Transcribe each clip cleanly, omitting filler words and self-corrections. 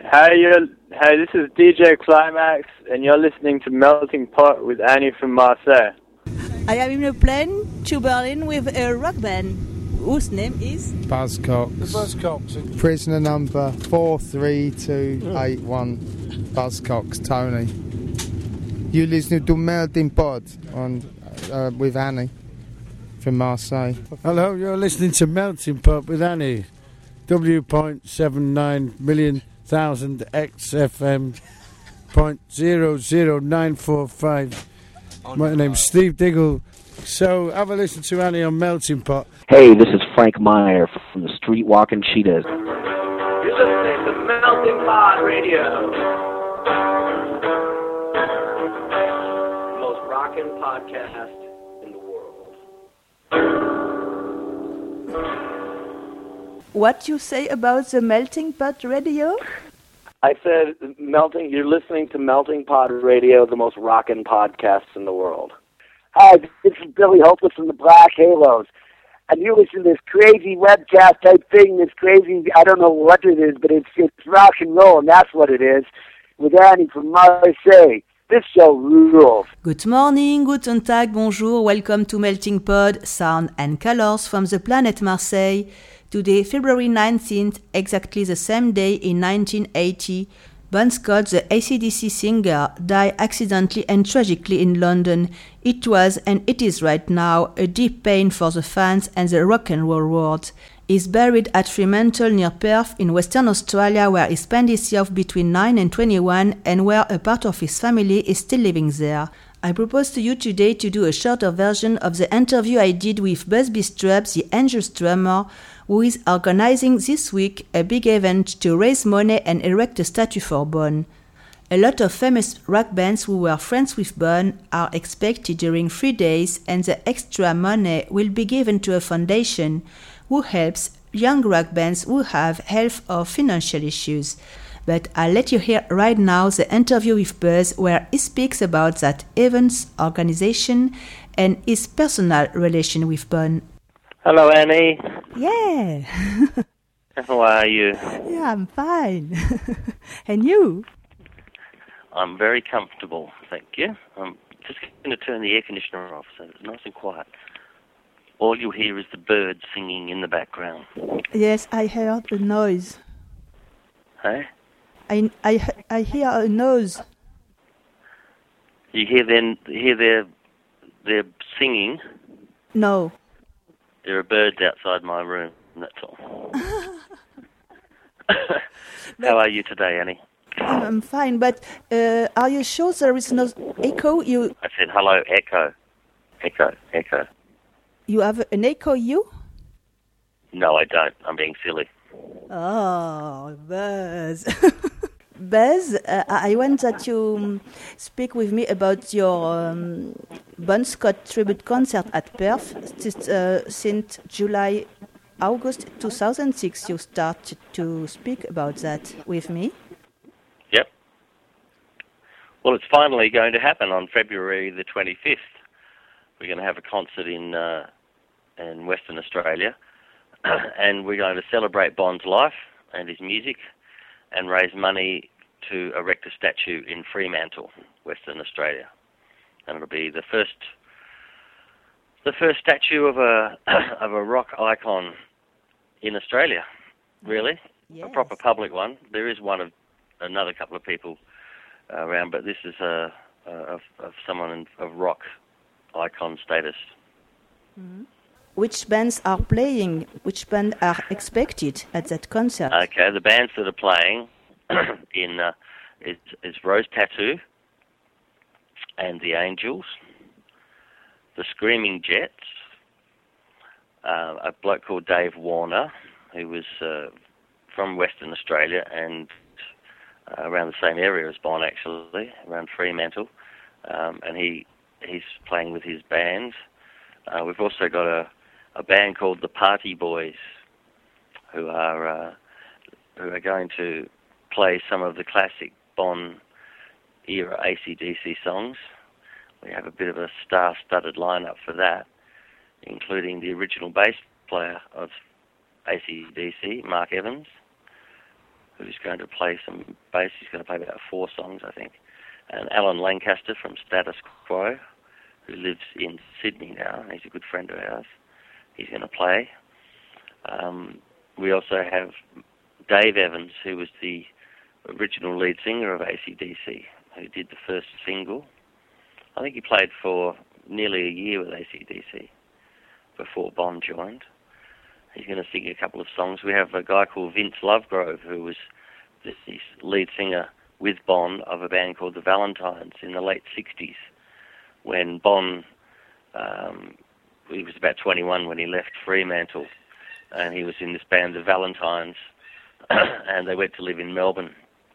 Hey, this is DJ Climax, and you're listening to Melting Pot with Annie from Marseille. I am in a plane to Berlin with a rock band whose name is Buzzcocks. The Buzzcocks. Prisoner number 43281. Buzzcocks, Tony. You listening to Melting Pot with Annie from Marseille. Hello, you're listening to Melting Pot with Annie. W.79 million thousand XFM .00945. My name's Steve Diggle. So have a listen to Annie on Melting Pot. Hey, this is Frank Meyer from the Street Walking Cheetahs. You're listening to Melting Pot Radio. The most rockin' podcast in the world. What you say about the Melting Pot Radio? I said, you're listening to Melting Pot Radio, the most rockin' podcast in the world. Hi, this is Billy Hopeless from the Black Halos. And you listen to this crazy webcast type thing, this crazy, I don't know what it is, but it's rock and roll, and that's what it is, with Annie from Marseille. This show rules. Good morning, guten Tag, bonjour, welcome to Melting Pod, sound and colors from the planet Marseille. Today, February 19th, exactly the same day in 1980, Bon Scott, the AC/DC singer, died accidentally and tragically in London. It was, and it is right now, a deep pain for the fans and the rock and roll world. He is buried at Fremantle near Perth in Western Australia, where he spent his youth between 9 and 21 and where a part of his family is still living there. I propose to you today to do a shorter version of the interview I did with Busby Strub, the Angels drummer, who is organizing this week a big event to raise money and erect a statue for Bon. A lot of famous rock bands who were friends with Bon are expected during 3 days, and the extra money will be given to a foundation who helps young rock bands who have health or financial issues. But I'll let you hear right now the interview with Buzz, where he speaks about that event's organization and his personal relation with Bon. Hello, Annie. Yeah. How are you? Yeah, I'm fine. And you? I'm very comfortable, thank you. I'm just going to turn the air conditioner off so it's nice and quiet. All you hear is the birds singing in the background. Yes, I heard a noise. Hey? I hear a noise. You hear their singing? No. There are birds outside my room, that's all. How are you today, Annie? I'm fine, but are you sure there is no echo? I said hello, echo. Echo. You have an echo, you? No, I don't. I'm being silly. Oh, Buzz. Buzz, I want that you speak with me about your Bon Scott tribute concert at Perth. Since August 2006, you started to speak about that with me. Yep. Well, it's finally going to happen on February the 25th. We're going to have a concert in Western Australia, and we're going to celebrate Bon's life and his music, and raise money to erect a statue in Fremantle, Western Australia. And it'll be the first statue of a rock icon in Australia, really. Yes. A proper public one. There is one of another couple of people around, but this is of someone of rock icon status. Mm-hmm. Which bands are playing? Which bands are expected at that concert? Okay, the bands that are playing is Rose Tattoo and the Angels, the Screaming Jets, a bloke called Dave Warner, who was from Western Australia and around the same area as Bon, actually, around Fremantle, and he's playing with his band. We've also got a band called the Party Boys, who are going to play some of the classic Bon era AC/DC songs. We have a bit of a star-studded lineup for that, including the original bass player of AC/DC, Mark Evans, who's going to play some bass. He's going to play about 4 songs, I think. And Alan Lancaster from Status Quo, who lives in Sydney now, and he's a good friend of ours. He's going to play. We also have Dave Evans, who was the original lead singer of AC/DC, who did the first single. I think he played for nearly a year with AC/DC before Bon joined. He's going to sing a couple of songs. We have a guy called Vince Lovegrove, who was the lead singer with Bon of a band called the Valentines in the late 60s, when Bon, he was about 21 when he left Fremantle, and he was in this band, the Valentines, and they went to live in Melbourne.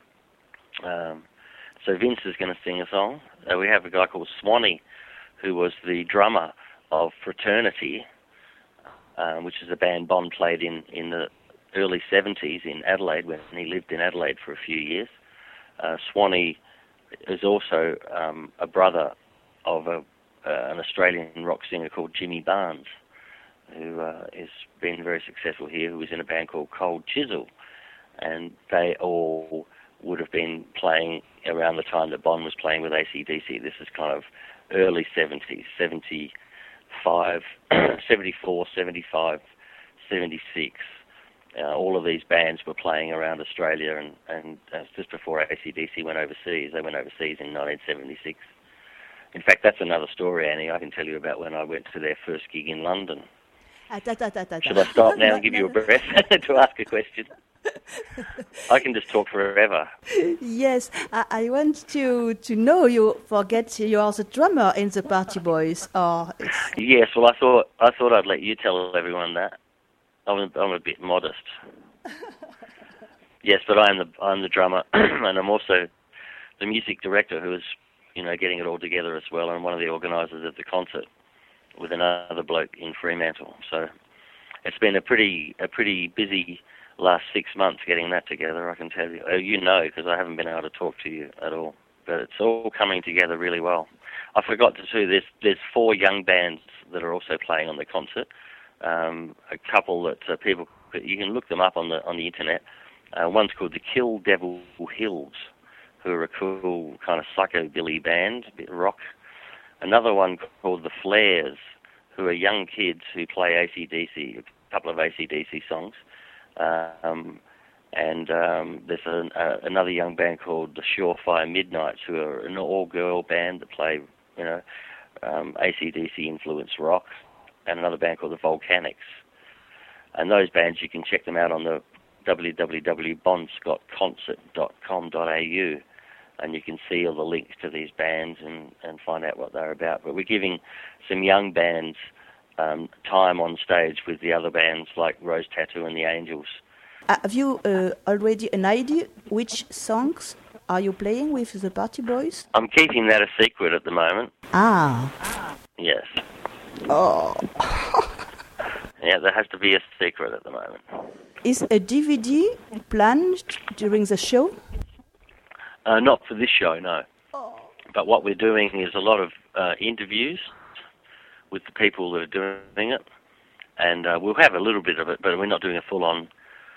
So Vince is going to sing a song. We have a guy called Swanee, who was the drummer of Fraternity, which is a band Bon played in the early 70s in Adelaide, when he lived in Adelaide for a few years. Swanee is also a brother of an Australian rock singer called Jimmy Barnes, who has been very successful here, who was in a band called Cold Chisel. And they all would have been playing around the time that Bon was playing with AC/DC. This is kind of early 70s, 75, 74, 75, 76. All of these bands were playing around Australia, and just before AC/DC went overseas. They went overseas in 1976. In fact, that's another story, Annie, I can tell you about when I went to their first gig in London. Should I stop now and give you a breath to ask a question? I can just talk forever. Yes, I want to know, you forget you are the drummer in the Party Boys. Yes, well, I thought I'd let you tell everyone that. I'm a bit modest. Yes, but I'm the drummer, and I'm also the music director, who is, getting it all together as well, and one of the organisers of the concert with another bloke in Fremantle. So it's been a pretty busy last 6 months getting that together, I can tell you. Because I haven't been able to talk to you at all. But it's all coming together really well. I forgot to say there's 4 young bands that are also playing on the concert. A couple that people, you can look them up on the internet. One's called the Kill Devil Hills, who are a cool kind of psychobilly band, a bit rock. Another one called the Flares, who are young kids who play AC/DC, a couple of AC/DC songs. And there's another young band called the Surefire Midnights, who are an all-girl band that play, AC/DC influenced rock, and another band called the Volcanics. And those bands, you can check them out on the www.bonscottconcert.com.au, and you can see all the links to these bands and find out what they're about. But we're giving some young bands time on stage with the other bands like Rose Tattoo and the Angels. Have you already an idea which songs are you playing with the Party Boys? I'm keeping that a secret at the moment. Yes. Oh. Yeah, there has to be a secret at the moment. Is a DVD planned during the show? Not for this show, no. Oh. But what we're doing is a lot of interviews with the people that are doing it, and we'll have a little bit of it, but we're not doing a full-on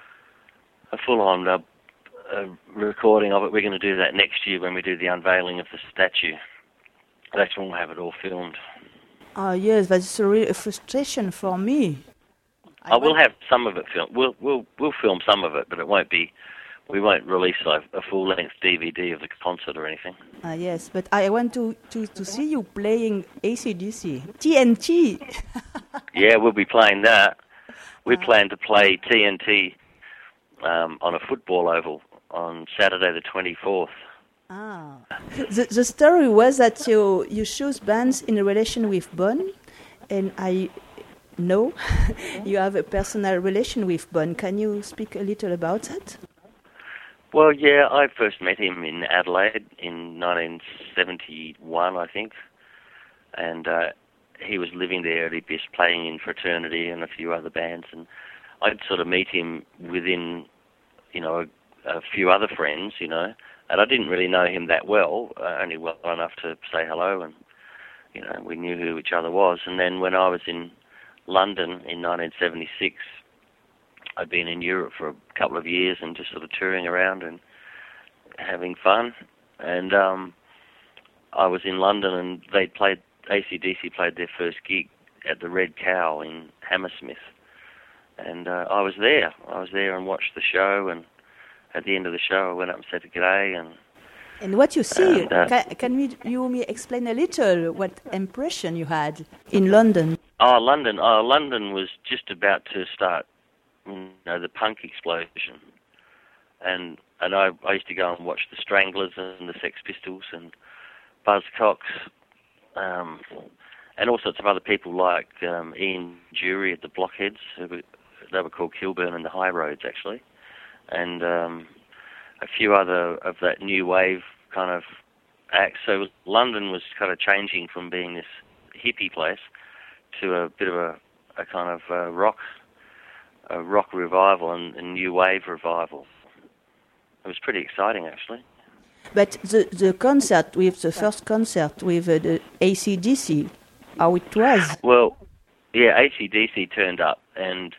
recording of it. We're going to do that next year when we do the unveiling of the statue. That's when we'll have it all filmed. Oh yes, that's a real frustration for me. We'll have some of it filmed. We'll film some of it, but it won't be. We won't release a full-length DVD of the concert or anything. Yes, but I want to see you playing AC/DC. TNT! Yeah, we'll be playing that. We plan to play TNT on a football oval on Saturday the 24th. The story was that you chose bands in a relation with Bon, and I know you have a personal relation with Bon. Can you speak a little about that? Well, yeah, I first met him in Adelaide in 1971, I think, and he was living there. He'd been playing in Fraternity and a few other bands, and I'd sort of meet him within, a few other friends, and I didn't really know him that well, only well enough to say hello, and, we knew who each other was. And then when I was in London in 1976, I'd been in Europe for a couple of years and just sort of touring around and having fun. And I was in London, and AC/DC played their first gig at the Red Cow in Hammersmith. And I was there. And watched the show, and at the end of the show I went up and said g'day. And what you see, can you explain a little what impression you had in London? London was just about to start, the punk explosion. And I used to go and watch the Stranglers and the Sex Pistols and Buzzcocks, and all sorts of other people like Ian Dury at the Blockheads. They were called Kilburn and the High Roads, actually. And a few other of that new wave kind of acts. So London was kind of changing from being this hippie place to a bit of a kind of rock revival and new wave revival. It was pretty exciting, actually. But the first concert with the AC/DC, how it was? Well, yeah, AC/DC turned up, and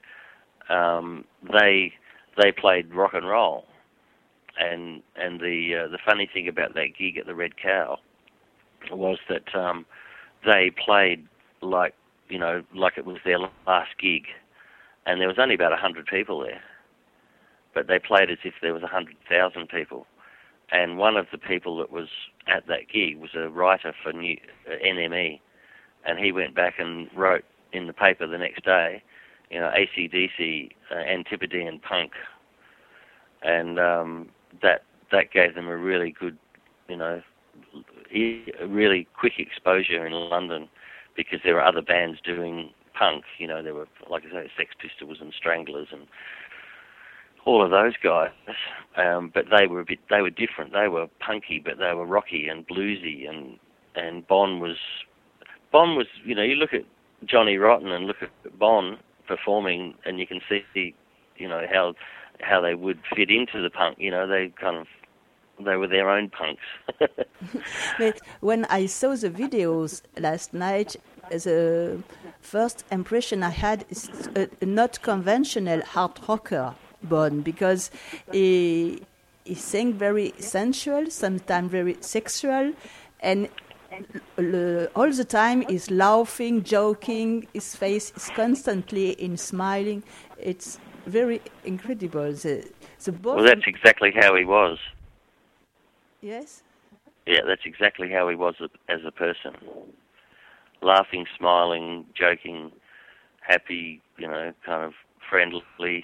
they played rock and roll. And the funny thing about that gig at the Red Cow was that they played like it was their last gig, and there was only about 100 people there, but they played as if there was 100,000 people. And one of the people that was at that gig was a writer for NME, and he went back and wrote in the paper the next day, AC/DC, Antipodean punk, and that gave them a really good, a really quick exposure in London, because there were other bands doing punk. There were, like I say, Sex Pistols and Stranglers and all of those guys. But they were different. They were punky, but they were rocky and bluesy. And Bon was. You look at Johnny Rotten and look at Bon performing, and you can see, how they would fit into the punk. They were their own punks. But when I saw the videos last night, the first impression I had is a not conventional hard rocker, Bon, because he sang very sensual, sometimes very sexual, and all the time he's laughing, joking, his face is constantly smiling. It's very incredible. Well, that's exactly how he was. Yes? Yeah, that's exactly how he was as a person. Laughing, smiling, joking, happy, kind of friendly,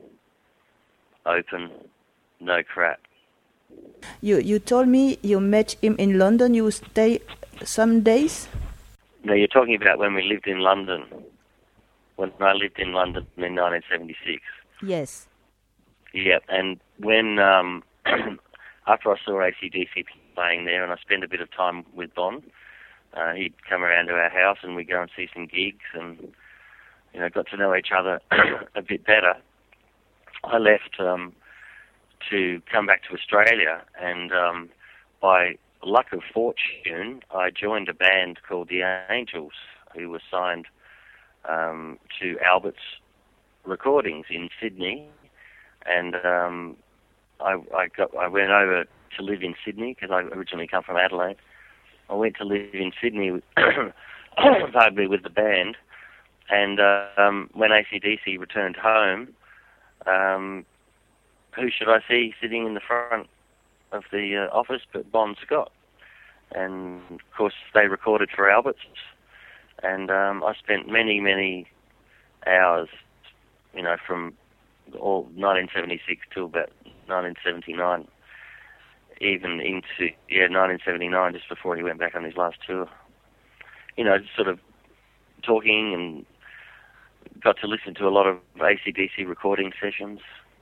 open, no crap. You told me you met him in London. You stay some days? No, you're talking about when we lived in London. When I lived in London in 1976. Yes. Yeah, and when after I saw AC/DC playing there, and I spent a bit of time with Bon, he'd come around to our house and we'd go and see some gigs, and got to know each other a bit better. I left to come back to Australia, and by luck of fortune, I joined a band called The Angels, who were signed to Albert's Recordings in Sydney, and I went over to live in Sydney because I originally come from Adelaide. I went to live in Sydney with the band, and when AC/DC returned home, who should I see sitting in the front of the office but Bon Scott? And of course they recorded for Albert's, and I spent many hours, from all 1976 till about 1979, even into 1979, just before he went back on his last tour. Sort of talking, and got to listen to a lot of AC/DC recording sessions.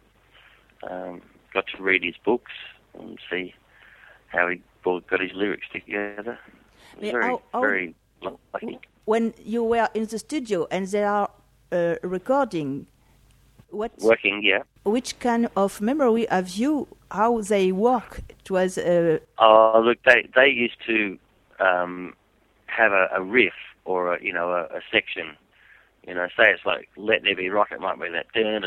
Got to read his books and see how he got his lyrics together. Very lucky. When you were in the studio and they are recording, working, yeah. Which kind of memory have you? How they work? It was. Look, they used to have a riff or a section You know, say it's like Let There Be Rock, it might be that.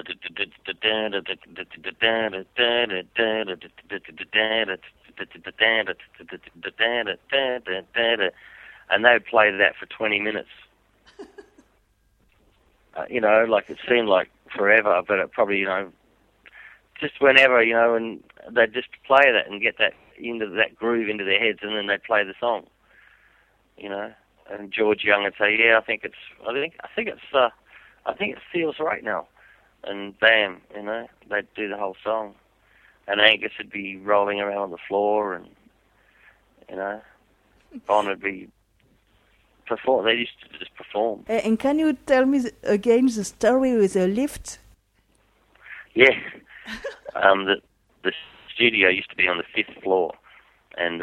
And they'd play that for 20 minutes. You know, like it seemed like forever, but it probably, you know, just whenever, you know, and they'd just play that and get that into that groove into their heads, and then they'd play the song. You know, and George Young would say, "Yeah, I think it feels right now," and bam, you know, they'd do the whole song, and Angus would be rolling around on the floor, and you know, Bon would be perform. They used to just perform. And can you tell me again the story with the lift? Yeah, the studio used to be on the 5th floor, and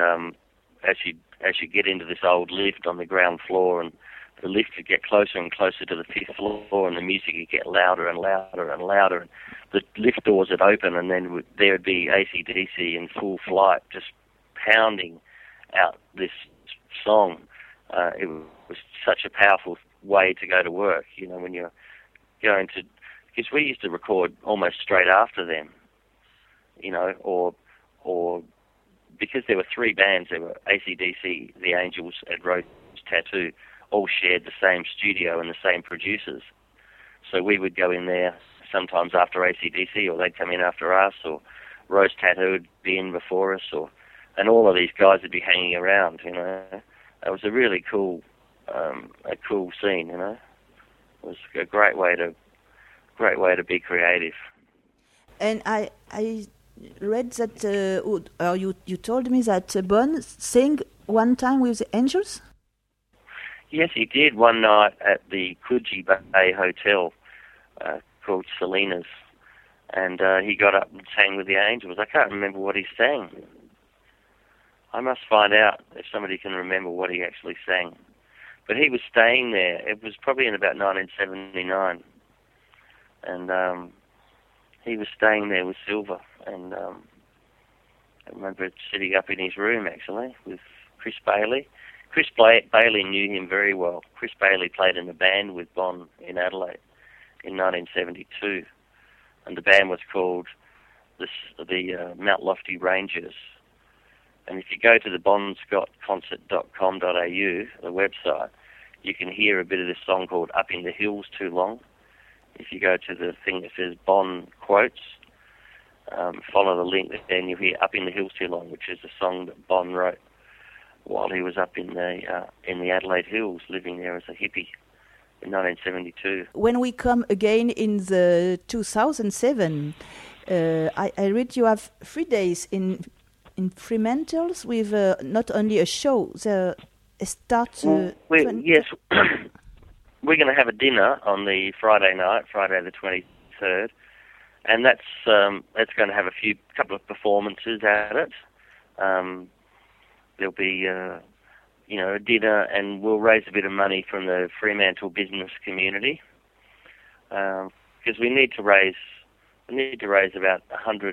as you get into this old lift on the ground floor, and the lift would get closer and closer to the 5th floor, and the music would get louder and louder and louder, and the lift doors would open, and then there would be AC/DC in full flight, just pounding out this song. It was such a powerful way to go to work, you know, when you're going to, because we used to record almost straight after them, you know, or because there were 3 bands, there were AC/DC, The Angels, and Rose Tattoo, all shared the same studio and the same producers. So we would go in there sometimes after AC/DC, or they'd come in after us, or Rose Tattoo would be in before us, and all of these guys would be hanging around, you know. It was a really cool scene, you know. It was a great way to be creative. And I read that, or you told me that Bon sang one time with the Angels? Yes, he did one night at the Coogee Bay Hotel called Selena's, and he got up and sang with the Angels. I can't remember what he sang. I must find out if somebody can remember what he actually sang. But he was staying there. It was probably in about 1979. And he was staying there with Silver. And I remember sitting up in his room, actually, with Chris Bailey. Chris Bailey knew him very well. Chris Bailey played in a band with Bon in Adelaide in 1972. And the band was called the Mount Lofty Rangers. And if you go to the bonscottconcert.com.au, the website, you can hear a bit of this song called Up in the Hills Too Long. If you go to the thing that says Bon Quotes, follow the link, then you'll hear Up in the Hills Too Long, which is a song that Bon wrote while he was up in the Adelaide Hills, living there as a hippie in 1972. When we come again in the 2007, I read you have 3 days in Fremantle's with not only a show, the start. Yes, we're going to have a dinner on the Friday night, Friday the 23rd, and that's going to have a couple of performances at it. There'll be a dinner, and we'll raise a bit of money from the Fremantle business community because we need to raise about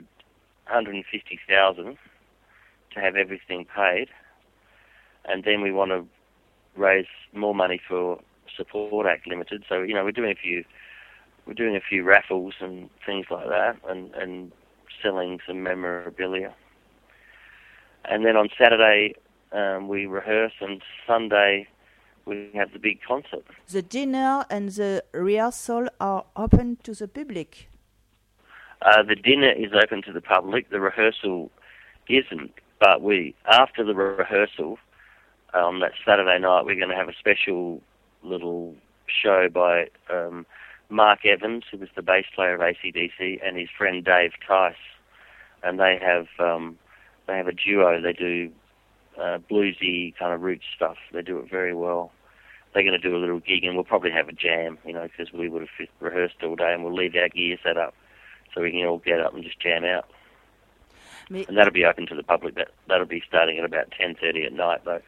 150,000 to have everything paid, and then we want to raise more money for Support Act Limited. So we're doing a few raffles and things like that, and selling some memorabilia. And then on Saturday we rehearse, and Sunday we have the big concert. The dinner and the rehearsal are open to the public. The dinner is open to the public. The rehearsal isn't. But after the rehearsal, on that Saturday night, we're going to have a special little show by Mark Evans, who was the bass player of AC/DC, and his friend Dave Tice. And they have a duo. They do bluesy kind of roots stuff. They do it very well. They're going to do a little gig, and we'll probably have a jam, because we would have rehearsed all day, and we'll leave our gear set up so we can all get up and just jam out. And that'll be open to the public. That'll be starting at about 10:30 at night, though.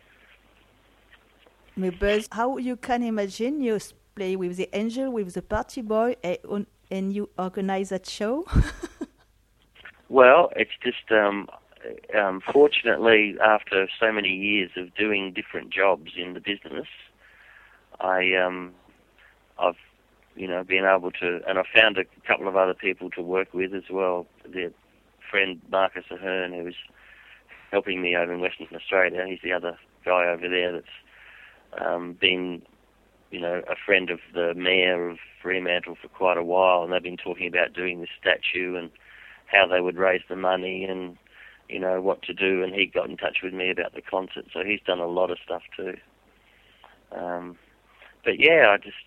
Buzz, how you can imagine you play with the Angel, with the Party Boy, and you organize that show? Well, it's just fortunately, after so many years of doing different jobs in the business, I've being able to, and I found a couple of other people to work with as well. Their friend Marcus Ahern, who was helping me over in Western Australia. He's the other guy over there that's been, a friend of the mayor of Fremantle for quite a while, and they've been talking about doing this statue and how they would raise the money and, what to do, and he got in touch with me about the concert, so he's done a lot of stuff too. But yeah, I just,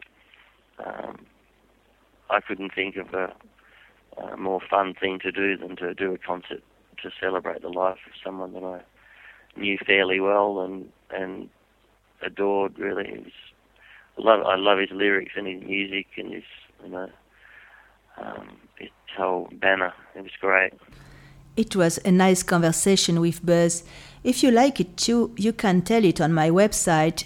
I couldn't think of a more fun thing to do than to do a concert to celebrate the life of someone that I knew fairly well and adored, really. I love his lyrics and his music and his whole banner. It was great. It was a nice conversation with Buzz. If you like it too, you can tell it on my website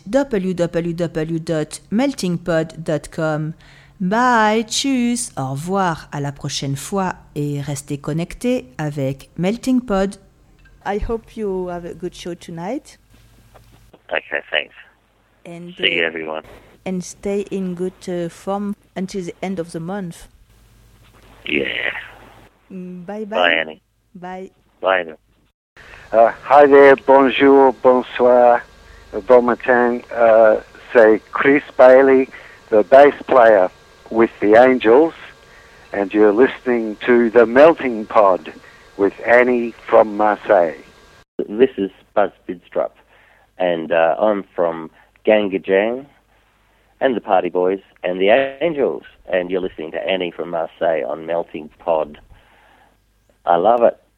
www.meltingpod.com. Bye, tschüss, au revoir, à la prochaine fois et restez connectés avec Melting Pod. I hope you have a good show tonight. Okay, thanks. And see you, everyone. And stay in good form until the end of the month. Yeah. Bye-bye. Bye, Annie. Bye. Bye. Hi there, bonjour, bonsoir, bon matin. C'est Chris Bailey, the bass player with the Angels, and you're listening to The Melting Pod with Annie from Marseille. This is Buzz Bidstrup, and I'm from Gangajang and the Party Boys and the Angels, and you're listening to Annie from Marseille on Melting Pod. I love it.